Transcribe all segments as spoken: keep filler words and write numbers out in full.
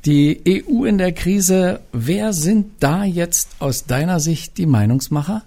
Die E U in der Krise, wer sind da jetzt aus deiner Sicht die Meinungsmacher?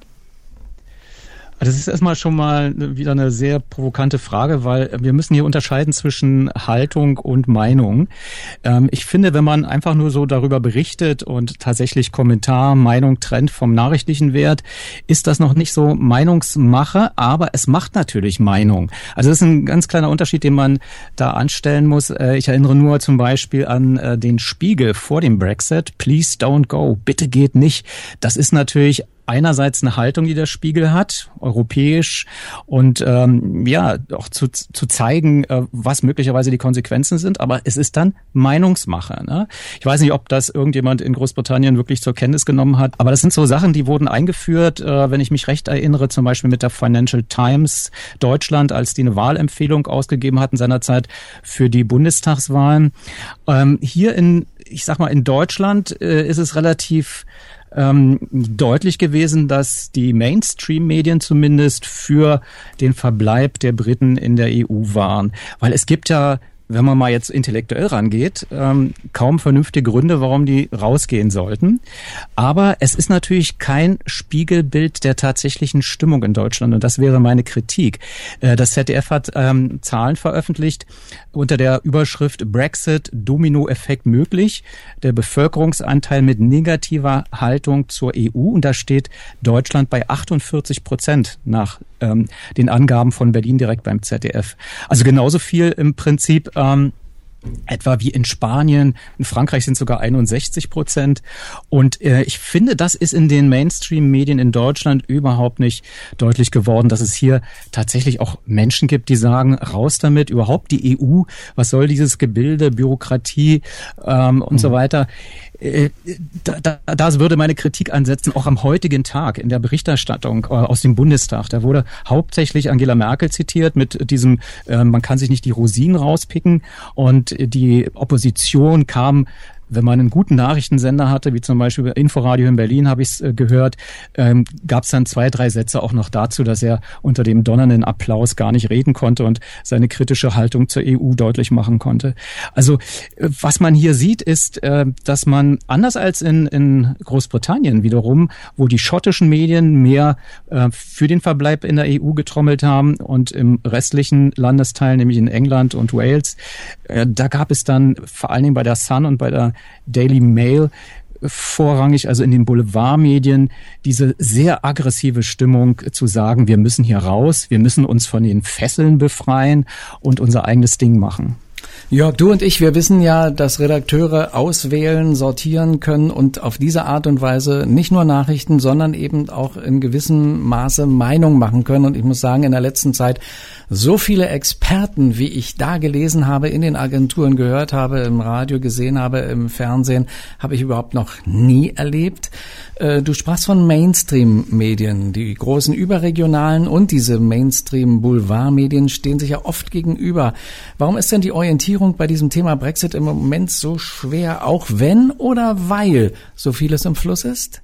Das ist erstmal schon mal wieder eine sehr provokante Frage, weil wir müssen hier unterscheiden zwischen Haltung und Meinung. Ähm, ich finde, wenn man einfach nur so darüber berichtet und tatsächlich Kommentar, Meinung trennt vom nachrichtlichen Wert, ist das noch nicht so Meinungsmache, aber es macht natürlich Meinung. Also das ist ein ganz kleiner Unterschied, den man da anstellen muss. Äh, ich erinnere nur zum Beispiel an äh, den Spiegel vor dem Brexit. Please don't go. Bitte geht nicht. Das ist natürlich einerseits eine Haltung, die der Spiegel hat, europäisch, und ähm, ja, auch zu, zu zeigen, äh, was möglicherweise die Konsequenzen sind, aber es ist dann Meinungsmache. Ne? Ich weiß nicht, ob das irgendjemand in Großbritannien wirklich zur Kenntnis genommen hat, aber das sind so Sachen, die wurden eingeführt, äh, wenn ich mich recht erinnere, zum Beispiel mit der Financial Times Deutschland, als die eine Wahlempfehlung ausgegeben hatten seinerzeit für die Bundestagswahlen. Ähm, hier in, ich sag mal, in Deutschland äh, ist es relativ Ähm, deutlich gewesen, dass die Mainstream-Medien zumindest für den Verbleib der Briten in der E U waren. Weil es gibt ja, wenn man mal jetzt intellektuell rangeht, ähm, kaum vernünftige Gründe, warum die rausgehen sollten. Aber es ist natürlich kein Spiegelbild der tatsächlichen Stimmung in Deutschland, und das wäre meine Kritik. Äh, das Z D F hat ähm, Zahlen veröffentlicht unter der Überschrift Brexit, Dominoeffekt möglich, der Bevölkerungsanteil mit negativer Haltung zur E U. Und da steht Deutschland bei achtundvierzig Prozent nach ähm, den Angaben von Berlin direkt beim Z D F. Also genauso viel im Prinzip ähm, etwa wie in Spanien. In Frankreich sind sogar einundsechzig Prozent. Und äh, ich finde, das ist in den Mainstream-Medien in Deutschland überhaupt nicht deutlich geworden, dass es hier tatsächlich auch Menschen gibt, die sagen, raus damit, überhaupt die E U, was soll dieses Gebilde, Bürokratie ähm, und mhm. so weiter. Äh, da, da, da würde meine Kritik ansetzen, auch am heutigen Tag in der Berichterstattung äh, aus dem Bundestag. Da wurde hauptsächlich Angela Merkel zitiert mit diesem, äh, man kann sich nicht die Rosinen rauspicken, und die Opposition kam, wenn man einen guten Nachrichtensender hatte, wie zum Beispiel Inforadio in Berlin, habe ich es äh, gehört, ähm, gab es dann zwei, drei Sätze auch noch dazu, dass er unter dem donnernden Applaus gar nicht reden konnte und seine kritische Haltung zur E U deutlich machen konnte. Also äh, was man hier sieht, ist, äh, dass man anders als in, in Großbritannien wiederum, wo die schottischen Medien mehr äh, für den Verbleib in der E U getrommelt haben, und im restlichen Landesteil, nämlich in England und Wales, äh, da gab es dann vor allen Dingen bei der Sun und bei der Daily Mail vorrangig, also in den Boulevardmedien, diese sehr aggressive Stimmung zu sagen, wir müssen hier raus, wir müssen uns von den Fesseln befreien und unser eigenes Ding machen. Jörg, du und ich, wir wissen ja, dass Redakteure auswählen, sortieren können und auf diese Art und Weise nicht nur Nachrichten, sondern eben auch in gewissem Maße Meinung machen können. Und ich muss sagen, in der letzten Zeit so viele Experten, wie ich da gelesen habe, in den Agenturen gehört habe, im Radio gesehen habe, im Fernsehen, habe ich überhaupt noch nie erlebt. Du sprachst von Mainstream-Medien. Die großen überregionalen und diese Mainstream-Boulevard-Medien stehen sich ja oft gegenüber. Warum ist denn die Orientierung bei diesem Thema Brexit im Moment so schwer, auch wenn oder weil so vieles im Fluss ist?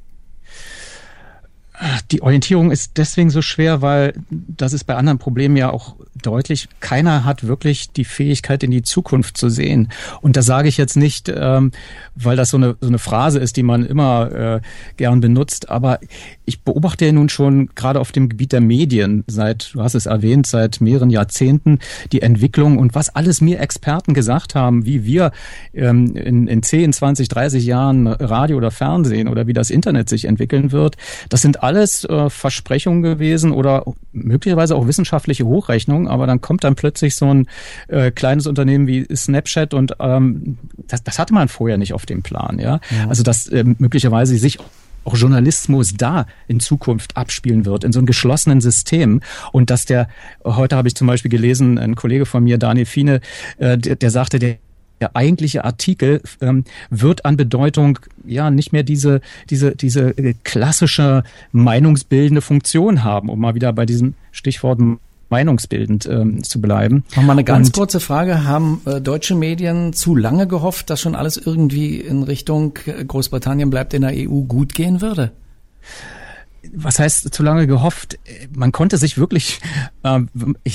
Die Orientierung ist deswegen so schwer, weil das ist bei anderen Problemen ja auch deutlich. Keiner hat wirklich die Fähigkeit, in die Zukunft zu sehen. Und das sage ich jetzt nicht, ähm, weil das so eine, so eine Phrase ist, die man immer äh, gern benutzt. Aber ich beobachte ja nun schon gerade auf dem Gebiet der Medien seit, du hast es erwähnt, seit mehreren Jahrzehnten die Entwicklung und was alles mir Experten gesagt haben, wie wir ähm, in, in zehn, zwanzig, dreißig Jahren Radio oder Fernsehen oder wie das Internet sich entwickeln wird. Das sind alles äh, Versprechungen gewesen oder möglicherweise auch wissenschaftliche Hochrechnungen, aber dann kommt dann plötzlich so ein äh, kleines Unternehmen wie Snapchat und ähm, das, das hatte man vorher nicht auf dem Plan. Ja, ja. Also dass äh, möglicherweise sich auch Journalismus da in Zukunft abspielen wird, in so einem geschlossenen System. Und dass der, heute habe ich zum Beispiel gelesen, ein Kollege von mir, Daniel Fiene, äh, der, der sagte, der Der eigentliche Artikel ähm, wird an Bedeutung ja nicht mehr diese diese diese klassische meinungsbildende Funktion haben, um mal wieder bei diesem Stichwort meinungsbildend ähm, zu bleiben. Noch mal eine ganz Und, kurze Frage. Haben äh, deutsche Medien zu lange gehofft, dass schon alles irgendwie in Richtung Großbritannien bleibt in der E U gut gehen würde? Was heißt zu lange gehofft? Man konnte sich wirklich, äh, ich,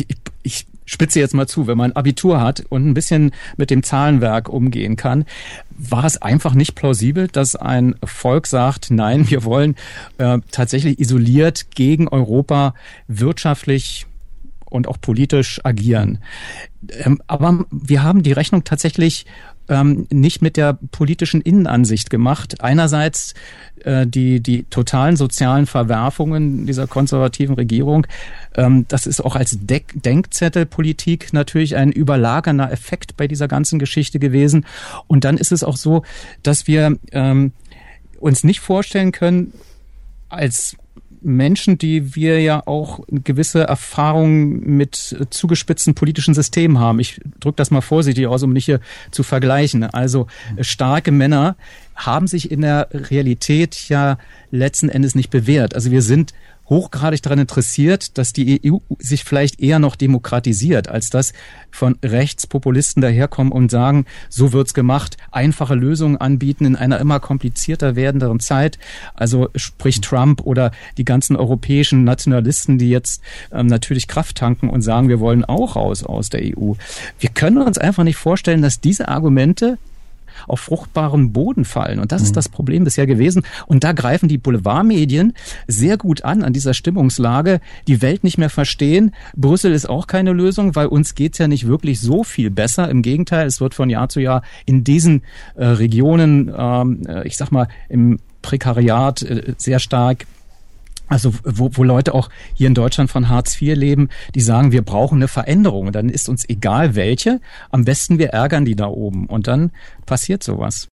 ich spitze jetzt mal zu, wenn man Abitur hat und ein bisschen mit dem Zahlenwerk umgehen kann, war es einfach nicht plausibel, dass ein Volk sagt, nein, wir wollen äh, tatsächlich isoliert gegen Europa wirtschaftlich und auch politisch agieren. Ähm, aber wir haben die Rechnung tatsächlich ähm, nicht mit der politischen Innenansicht gemacht. Einerseits äh, die die totalen sozialen Verwerfungen dieser konservativen Regierung. Ähm, das ist auch als De- Denkzettelpolitik natürlich ein überlagernder Effekt bei dieser ganzen Geschichte gewesen. Und dann ist es auch so, dass wir ähm, uns nicht vorstellen können, als Menschen, die wir ja auch gewisse Erfahrungen mit zugespitzten politischen Systemen haben. Ich drücke das mal vorsichtig aus, um nicht hier zu vergleichen. Also starke Männer haben sich in der Realität ja letzten Endes nicht bewährt. Also wir sind hochgradig daran interessiert, dass die E U sich vielleicht eher noch demokratisiert, als dass von Rechtspopulisten daherkommen und sagen, so wird's gemacht, einfache Lösungen anbieten in einer immer komplizierter werdenderen Zeit. Also sprich Trump oder die ganzen europäischen Nationalisten, die jetzt ähm, natürlich Kraft tanken und sagen, wir wollen auch raus aus der E U. Wir können uns einfach nicht vorstellen, dass diese Argumente auf fruchtbaren Boden fallen. Und das ist das Problem bisher gewesen. Und da greifen die Boulevardmedien sehr gut an, an dieser Stimmungslage. Die Welt nicht mehr verstehen. Brüssel ist auch keine Lösung, weil uns geht's ja nicht wirklich so viel besser. Im Gegenteil, es wird von Jahr zu Jahr in diesen äh, Regionen, ähm, ich sag mal, im Prekariat äh, sehr stark. Also wo, wo Leute auch hier in Deutschland von Hartz vier leben, die sagen, wir brauchen eine Veränderung. Dann ist uns egal welche. Am besten wir ärgern die da oben. Und dann passiert sowas.